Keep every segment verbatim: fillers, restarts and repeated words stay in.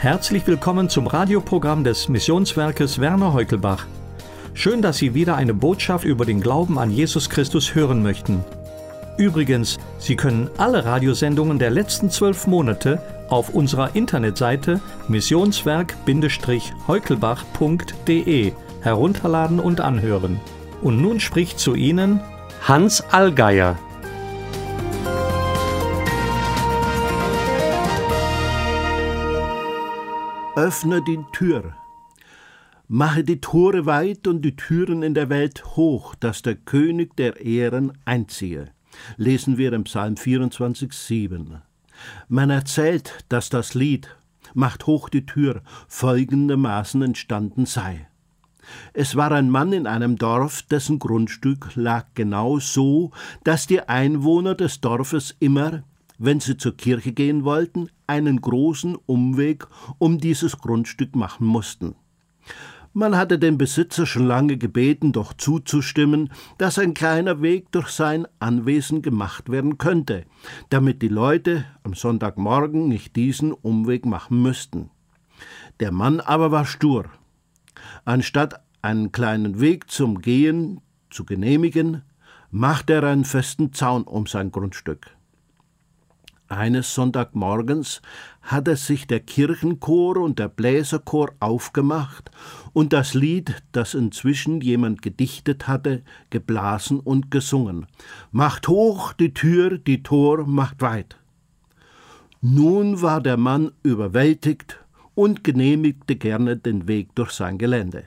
Herzlich willkommen zum Radioprogramm des Missionswerkes Werner Heukelbach. Schön, dass Sie wieder eine Botschaft über den Glauben an Jesus Christus hören möchten. Übrigens, Sie können alle Radiosendungen der letzten zwölf Monate auf unserer Internetseite missionswerk heukelbach punkt de herunterladen und anhören. Und nun spricht zu Ihnen Hans Allgeier. Öffne die Tür. Mache die Tore weit und die Türen in der Welt hoch, dass der König der Ehren einziehe. Lesen wir im Psalm vierundzwanzig, sieben. Man erzählt, dass das Lied »Macht hoch die Tür« folgendermaßen entstanden sei. Es war ein Mann in einem Dorf, dessen Grundstück lag genau so, dass die Einwohner des Dorfes immer, wenn sie zur Kirche gehen wollten, einen großen Umweg um dieses Grundstück machen mussten. Man hatte den Besitzer schon lange gebeten, doch zuzustimmen, dass ein kleiner Weg durch sein Anwesen gemacht werden könnte, damit die Leute am Sonntagmorgen nicht diesen Umweg machen müssten. Der Mann aber war stur. Anstatt einen kleinen Weg zum Gehen zu genehmigen, machte er einen festen Zaun um sein Grundstück. Eines Sonntagmorgens hatte sich der Kirchenchor und der Bläserchor aufgemacht und das Lied, das inzwischen jemand gedichtet hatte, geblasen und gesungen. »Macht hoch die Tür, die Tor macht weit.« Nun war der Mann überwältigt und genehmigte gerne den Weg durch sein Gelände.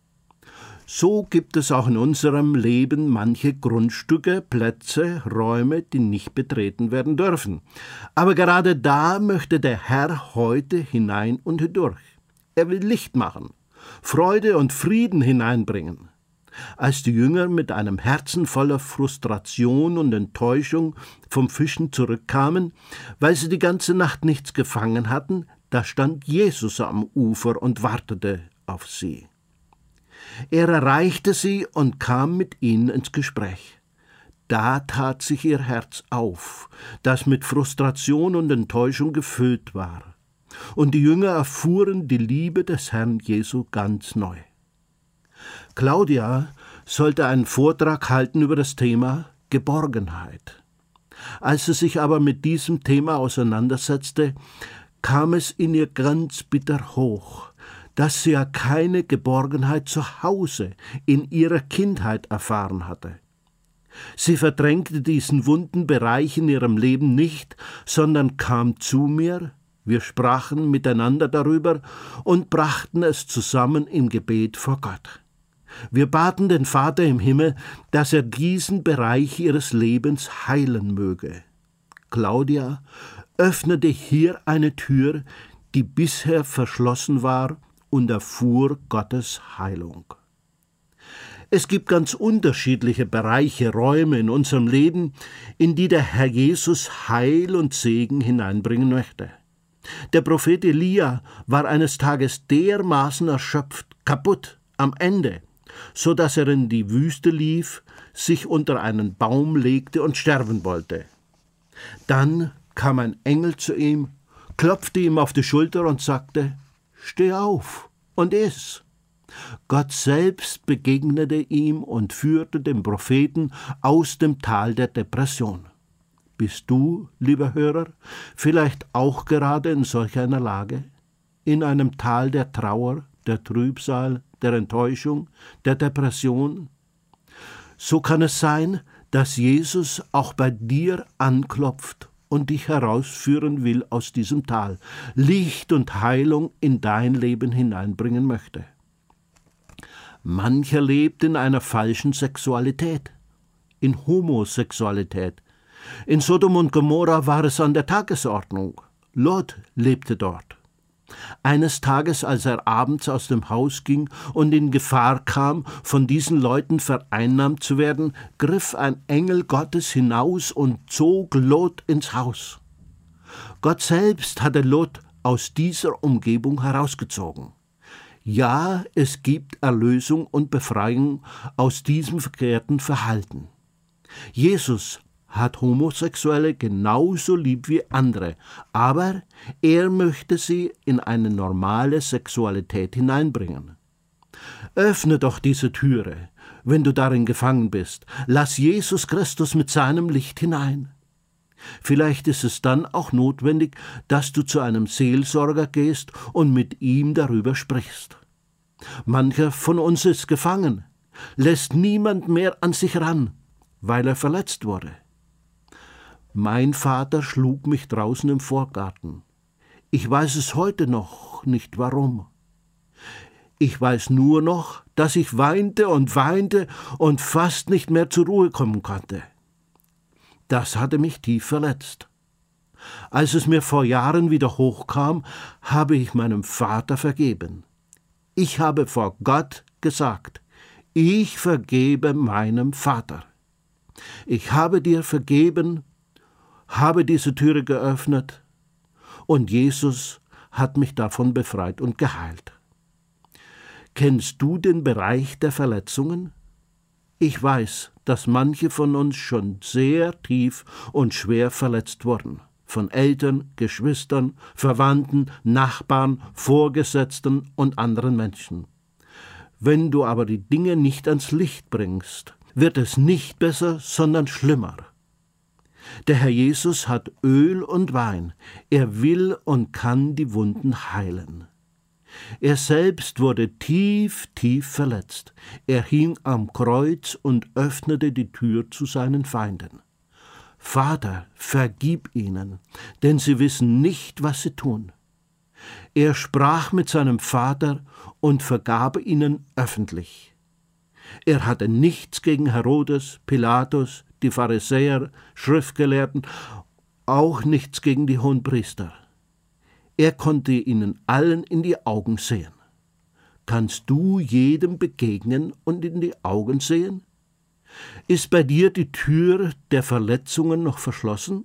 So gibt es auch in unserem Leben manche Grundstücke, Plätze, Räume, die nicht betreten werden dürfen. Aber gerade da möchte der Herr heute hinein und hindurch. Er will Licht machen, Freude und Frieden hineinbringen. Als die Jünger mit einem Herzen voller Frustration und Enttäuschung vom Fischen zurückkamen, weil sie die ganze Nacht nichts gefangen hatten, da stand Jesus am Ufer und wartete auf sie. Er erreichte sie und kam mit ihnen ins Gespräch. Da tat sich ihr Herz auf, das mit Frustration und Enttäuschung gefüllt war. Und die Jünger erfuhren die Liebe des Herrn Jesu ganz neu. Claudia sollte einen Vortrag halten über das Thema Geborgenheit. Als sie sich aber mit diesem Thema auseinandersetzte, kam es in ihr ganz bitter hoch, dass sie ja keine Geborgenheit zu Hause in ihrer Kindheit erfahren hatte. Sie verdrängte diesen wunden Bereich in ihrem Leben nicht, sondern kam zu mir, wir sprachen miteinander darüber und brachten es zusammen im Gebet vor Gott. Wir baten den Vater im Himmel, dass er diesen Bereich ihres Lebens heilen möge. Claudia öffnete hier eine Tür, die bisher verschlossen war, und erfuhr Gottes Heilung. Es gibt ganz unterschiedliche Bereiche, Räume in unserem Leben, in die der Herr Jesus Heil und Segen hineinbringen möchte. Der Prophet Elia war eines Tages dermaßen erschöpft, kaputt, am Ende, so dass er in die Wüste lief, sich unter einen Baum legte und sterben wollte. Dann kam ein Engel zu ihm, klopfte ihm auf die Schulter und sagte: »Steh auf und iss.« Gott selbst begegnete ihm und führte den Propheten aus dem Tal der Depression. Bist du, lieber Hörer, vielleicht auch gerade in solch einer Lage? In einem Tal der Trauer, der Trübsal, der Enttäuschung, der Depression? So kann es sein, dass Jesus auch bei dir anklopft und dich herausführen will aus diesem Tal, Licht und Heilung in dein Leben hineinbringen möchte. Mancher lebt in einer falschen Sexualität, in Homosexualität. In Sodom und Gomorra war es an der Tagesordnung. Lot lebte dort. Eines Tages, als er abends aus dem Haus ging und in Gefahr kam, von diesen Leuten vereinnahmt zu werden, griff ein Engel Gottes hinaus und zog Lot ins Haus. Gott selbst hatte Lot aus dieser Umgebung herausgezogen. Ja, es gibt Erlösung und Befreiung aus diesem verkehrten Verhalten. Jesus hat Homosexuelle genauso lieb wie andere, aber er möchte sie in eine normale Sexualität hineinbringen. Öffne doch diese Türe, wenn du darin gefangen bist. Lass Jesus Christus mit seinem Licht hinein. Vielleicht ist es dann auch notwendig, dass du zu einem Seelsorger gehst und mit ihm darüber sprichst. Mancher von uns ist gefangen, lässt niemand mehr an sich ran, weil er verletzt wurde. Mein Vater schlug mich draußen im Vorgarten. Ich weiß es heute noch nicht warum. Ich weiß nur noch, dass ich weinte und weinte und fast nicht mehr zur Ruhe kommen konnte. Das hatte mich tief verletzt. Als es mir vor Jahren wieder hochkam, habe ich meinem Vater vergeben. Ich habe vor Gott gesagt, ich vergebe meinem Vater. Ich habe dir vergeben, habe diese Türe geöffnet und Jesus hat mich davon befreit und geheilt. Kennst du den Bereich der Verletzungen? Ich weiß, dass manche von uns schon sehr tief und schwer verletzt wurden. Von Eltern, Geschwistern, Verwandten, Nachbarn, Vorgesetzten und anderen Menschen. Wenn du aber die Dinge nicht ans Licht bringst, wird es nicht besser, sondern schlimmer. Der Herr Jesus hat Öl und Wein. Er will und kann die Wunden heilen. Er selbst wurde tief, tief verletzt. Er hing am Kreuz und öffnete die Tür zu seinen Feinden. Vater, vergib ihnen, denn sie wissen nicht, was sie tun. Er sprach mit seinem Vater und vergab ihnen öffentlich. Er hatte nichts gegen Herodes, Pilatus, die Pharisäer, Schriftgelehrten, auch nichts gegen die Hohenpriester. Er konnte ihnen allen in die Augen sehen. Kannst du jedem begegnen und in die Augen sehen? Ist bei dir die Tür der Verletzungen noch verschlossen?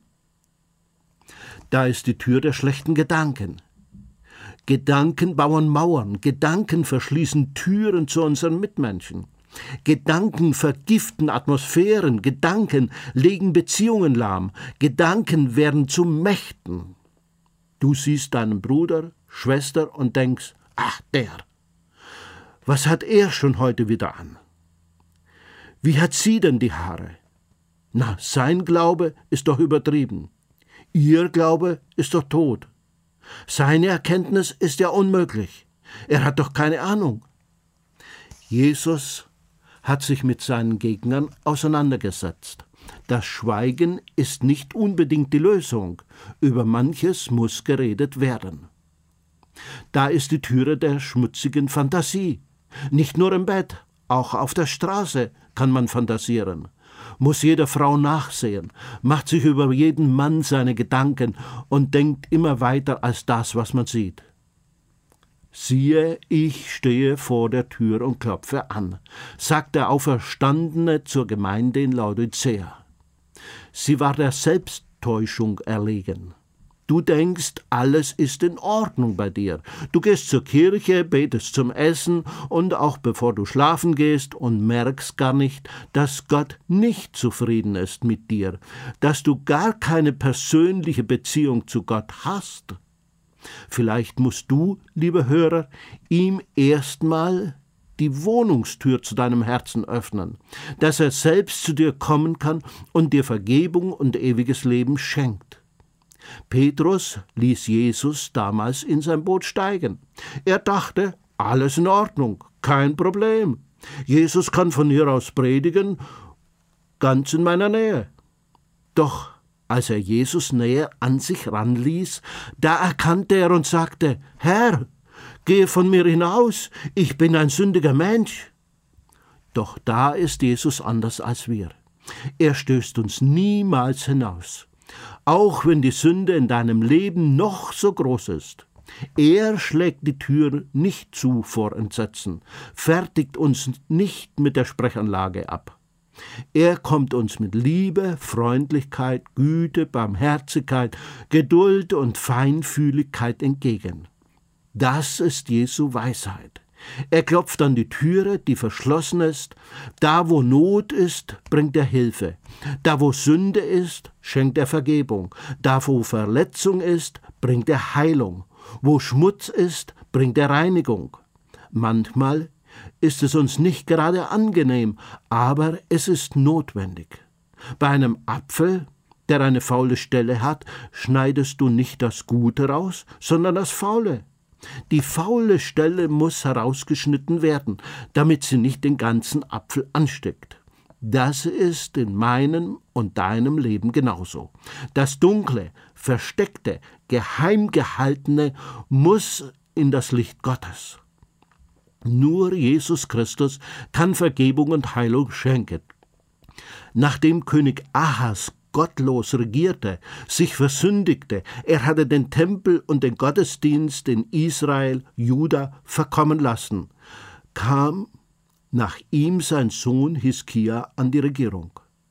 Da ist die Tür der schlechten Gedanken. Gedanken bauen Mauern, Gedanken verschließen Türen zu unseren Mitmenschen. Gedanken vergiften Atmosphären, Gedanken legen Beziehungen lahm, Gedanken werden zu Mächten. Du siehst deinen Bruder, Schwester und denkst, ach der, was hat er schon heute wieder an? Wie hat sie denn die Haare? Na, sein Glaube ist doch übertrieben. Ihr Glaube ist doch tot. Seine Erkenntnis ist ja unmöglich. Er hat doch keine Ahnung. Jesus hat sich mit seinen Gegnern auseinandergesetzt. Das Schweigen ist nicht unbedingt die Lösung. Über manches muss geredet werden. Da ist die Türe der schmutzigen Fantasie. Nicht nur im Bett, auch auf der Straße kann man fantasieren. Muss jeder Frau nachsehen, macht sich über jeden Mann seine Gedanken und denkt immer weiter als das, was man sieht. Siehe, ich stehe vor der Tür und klopfe an, sagt der Auferstandene zur Gemeinde in Laodicea. Sie war der Selbsttäuschung erlegen. Du denkst, alles ist in Ordnung bei dir. Du gehst zur Kirche, betest zum Essen und auch bevor du schlafen gehst und merkst gar nicht, dass Gott nicht zufrieden ist mit dir, dass du gar keine persönliche Beziehung zu Gott hast. Vielleicht musst du, lieber Hörer, ihm erstmal die Wohnungstür zu deinem Herzen öffnen, dass er selbst zu dir kommen kann und dir Vergebung und ewiges Leben schenkt. Petrus ließ Jesus damals in sein Boot steigen. Er dachte, alles in Ordnung, kein Problem. Jesus kann von hier aus predigen, ganz in meiner Nähe. Doch als er Jesus näher an sich ranließ, da erkannte er und sagte, Herr, gehe von mir hinaus, ich bin ein sündiger Mensch. Doch da ist Jesus anders als wir. Er stößt uns niemals hinaus. Auch wenn die Sünde in deinem Leben noch so groß ist. Er schlägt die Tür nicht zu vor Entsetzen, fertigt uns nicht mit der Sprechanlage ab. Er kommt uns mit Liebe, Freundlichkeit, Güte, Barmherzigkeit, Geduld und Feinfühligkeit entgegen. Das ist Jesu Weisheit. Er klopft an die Türe, die verschlossen ist. Da, wo Not ist, bringt er Hilfe. Da, wo Sünde ist, schenkt er Vergebung. Da, wo Verletzung ist, bringt er Heilung. Wo Schmutz ist, bringt er Reinigung. Manchmal ist es uns nicht gerade angenehm, aber es ist notwendig. Bei einem Apfel, der eine faule Stelle hat, schneidest du nicht das Gute raus, sondern das Faule. Die faule Stelle muss herausgeschnitten werden, damit sie nicht den ganzen Apfel ansteckt. Das ist in meinem und deinem Leben genauso. Das Dunkle, Versteckte, geheim gehaltene muss in das Licht Gottes. Nur Jesus Christus kann Vergebung und Heilung schenken. Nachdem König Ahas gottlos regierte, sich versündigte, er hatte den Tempel und den Gottesdienst in Israel, Juda verkommen lassen, kam nach ihm sein Sohn Hiskia an die Regierung.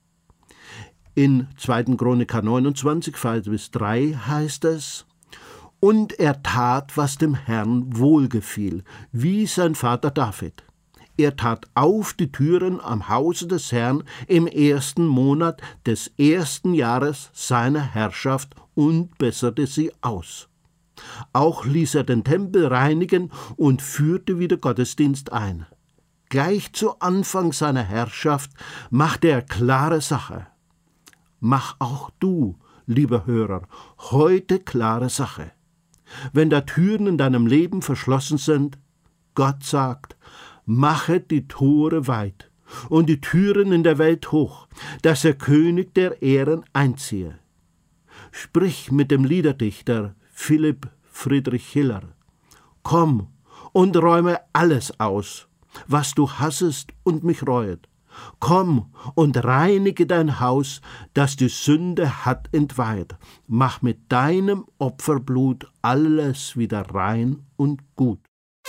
In zweiter Chroniker neunundzwanzig, Vers drei heißt es: Und er tat, was dem Herrn wohlgefiel, wie sein Vater David. Er tat auf die Türen am Hause des Herrn im ersten Monat des ersten Jahres seiner Herrschaft und besserte sie aus. Auch ließ er den Tempel reinigen und führte wieder Gottesdienst ein. Gleich zu Anfang seiner Herrschaft machte er klare Sache. Mach auch du, lieber Hörer, heute klare Sache. Wenn da Türen in deinem Leben verschlossen sind, Gott sagt: Mache die Tore weit und die Türen in der Welt hoch, dass der König der Ehren einziehe. Sprich mit dem Liederdichter Philipp Friedrich Hiller: Komm und räume alles aus, was du hassest und mich reuet. Komm und reinige dein Haus, das die Sünde hat entweiht. Mach mit deinem Opferblut alles wieder rein und gut.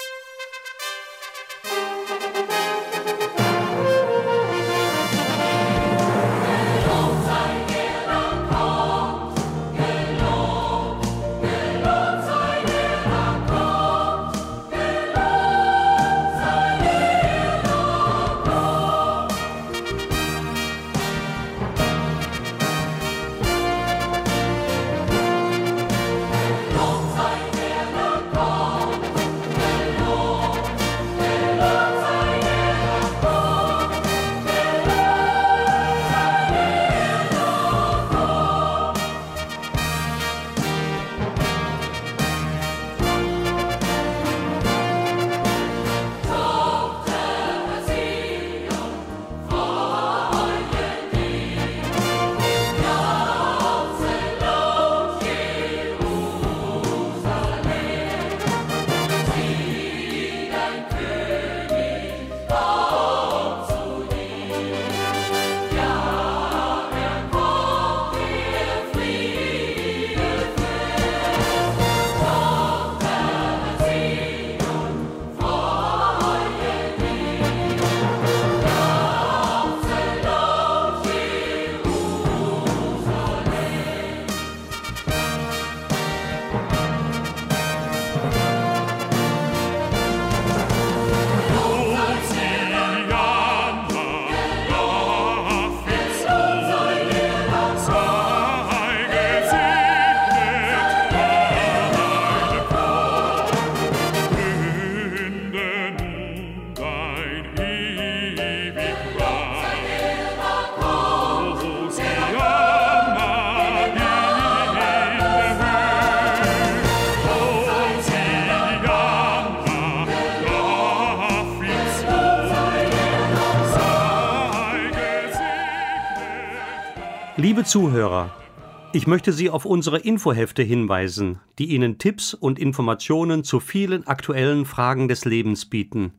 Liebe Zuhörer, ich möchte Sie auf unsere Infohefte hinweisen, die Ihnen Tipps und Informationen zu vielen aktuellen Fragen des Lebens bieten.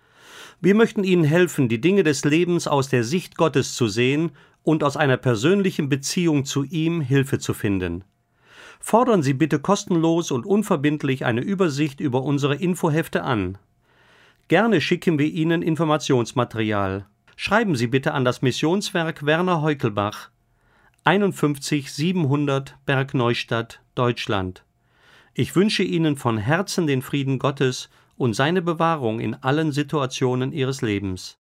Wir möchten Ihnen helfen, die Dinge des Lebens aus der Sicht Gottes zu sehen und aus einer persönlichen Beziehung zu ihm Hilfe zu finden. Fordern Sie bitte kostenlos und unverbindlich eine Übersicht über unsere Infohefte an. Gerne schicken wir Ihnen Informationsmaterial. Schreiben Sie bitte an das Missionswerk Werner Heukelbach, einundfünfzig siebenhundert Bergneustadt, Deutschland. Ich wünsche Ihnen von Herzen den Frieden Gottes und seine Bewahrung in allen Situationen ihres Lebens.